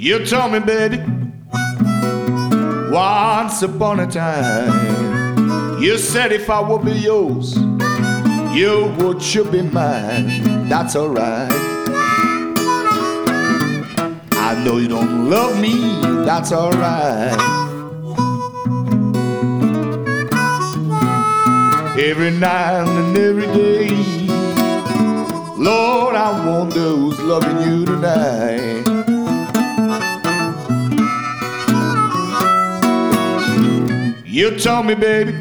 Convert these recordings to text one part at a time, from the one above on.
You told me, baby, once upon a time, you said if I would be yours, you should be mine. That's alright. I know you don't love me. That's alright. Every night and every day, Lord, I wonder who's loving you tonight. You told me, baby,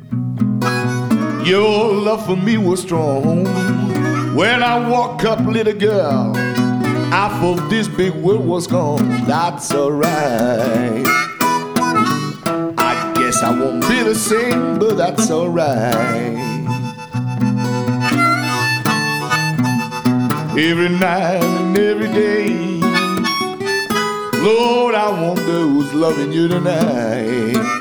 your love for me was strong. When I woke up, little girl, half of this big world was gone. That's alright. I guess I won't be the same, but that's alright. Every night and every day, Lord, I wonder who's loving you tonight.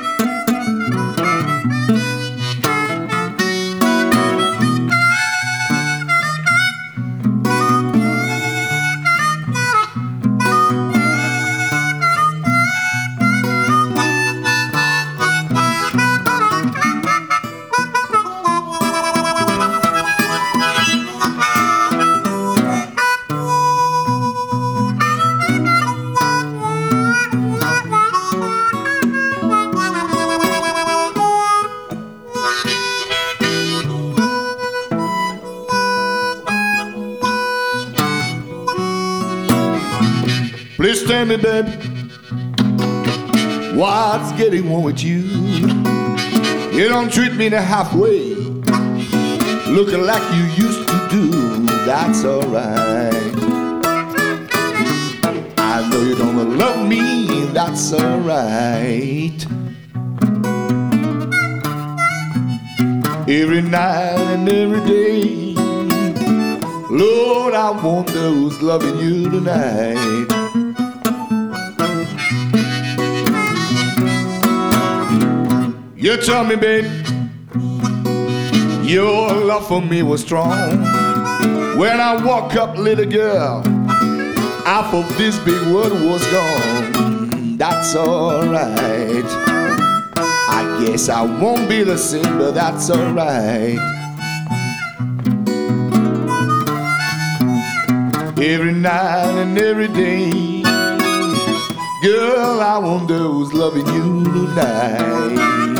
Please tell me, baby, what's getting wrong with you? You don't treat me the halfway, looking like you used to do. That's alright. I know you don't love me. That's alright. Every night and every day, Lord, I wonder who's loving you tonight. You tell me, baby, your love for me was strong. When I woke up, little girl, half of this big world was gone. That's alright. I guess I won't be the same, but that's alright. Every night and every day, girl, I wonder who's loving you tonight.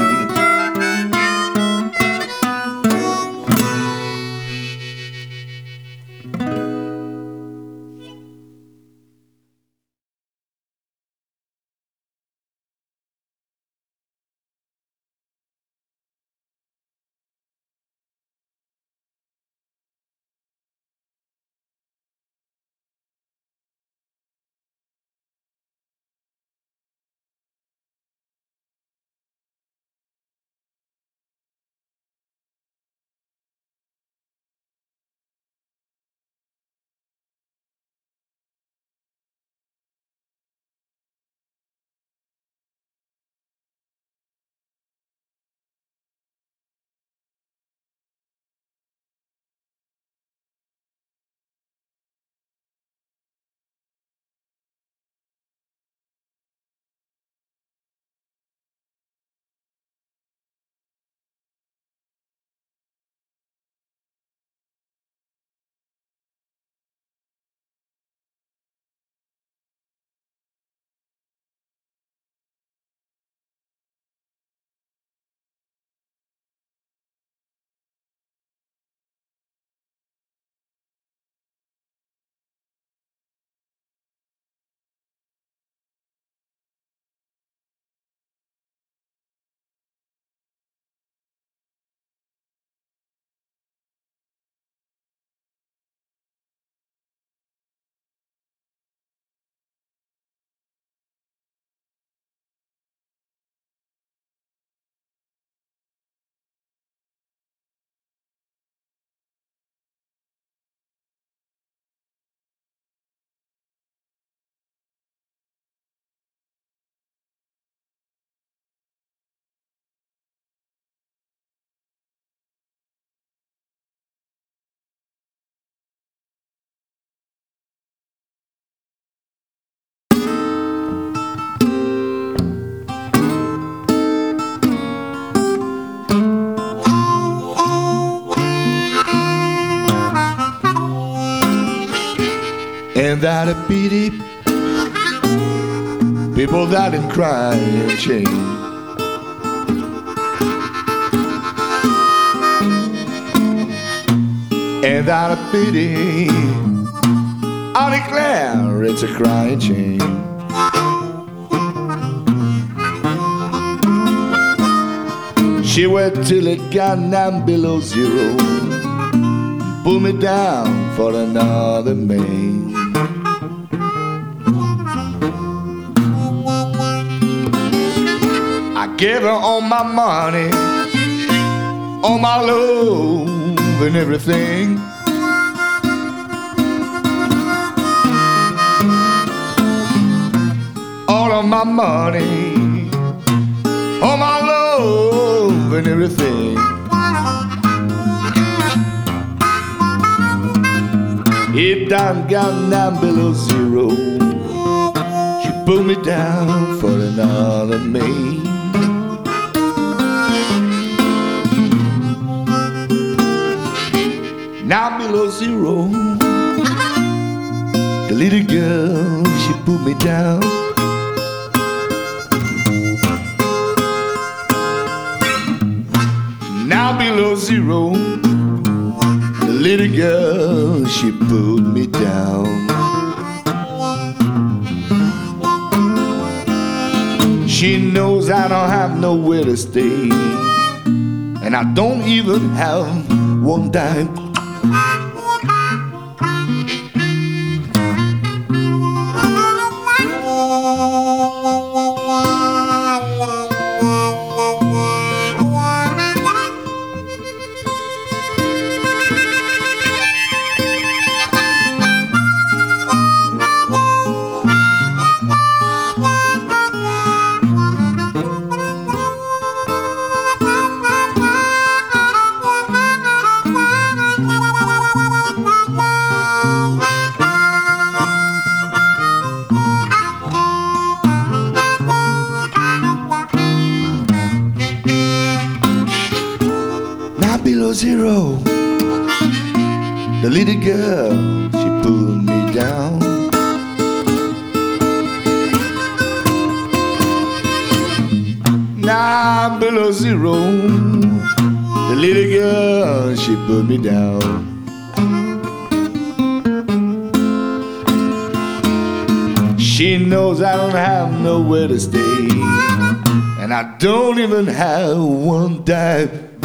and that a pity. People that in crying shame. And that a pity. I declare it's a crying shame. She went till it got down below zero, pull me down for another man. I gave her all my money, all my love and everything. All of my money, all my love and everything. It done got down below zero. She put me down for another man. Now below zero, the little girl, she put me down. Now below zero, the little girl, she put me down. She knows I don't have nowhere to stay, and I don't even have one dime. Below zero, the little girl, she pulled me down. Now below zero, the little girl, she pulled me down. She knows I don't have nowhere to stay, and I don't even have one dime.